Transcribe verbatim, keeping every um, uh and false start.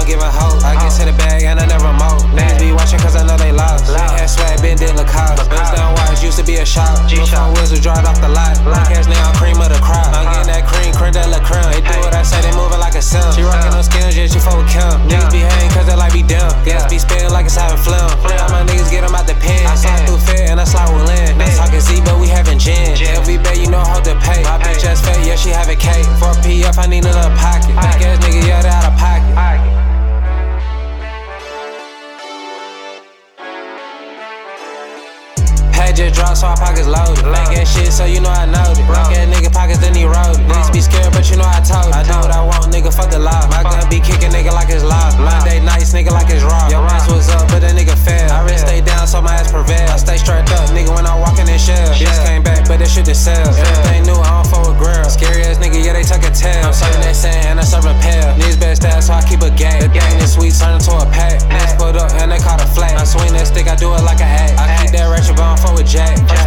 giving hope. I get to the bag and I never mope. Niggas be watching cause I know they lost. They had swag, been did Lacoste. Bust down watch, used to be a shop. G-Shop wheels drive off the lot. Black ass now, cream of the crop. I'm getting that cream, creme de la creme. They do what I say, they moving like a sim. She rockin' those skins, yeah, she fuck with Kim. Niggas be hating cause they like be dumb. Gas be spitting like it's having phlegm. All my niggas get them out the pen. I slide through Fed and I slide with Lynn. Not talking Z, but we having gin. L V bet, you know how to pay. My bitch ass fat, yeah, she have a cake. For P F, I need another pocket. Back ass nigga, yeah, they out of pocket. Pay just dropped, so our pockets loaded. Make ass shit, so you know I know it. Broke ass nigga pockets, then he wrote it. Niggas be scared, but you know I told it. I do what I want, nigga, fuck the law. My gun be kicking nigga like it's law. Monday nights, nigga, like it's raw. Your ass was up, but that nigga fell. I really stay down, so my ass prevail. I stay strapped up, nigga, when I walkin' in shells. Just came back, but that shit just sells. Everything new, I don't fuck with girls. Scary ass nigga, yeah, they tuck a tail. I'm serving that sand, and I'm serving pale. Niggas bad stats, so I keep a gang. The gang is sweet, turn into a pack. Next put up, and they caught a flat. I swing that stick, I do it like an act. I keep that ratchet, but I don't fuck with Jack.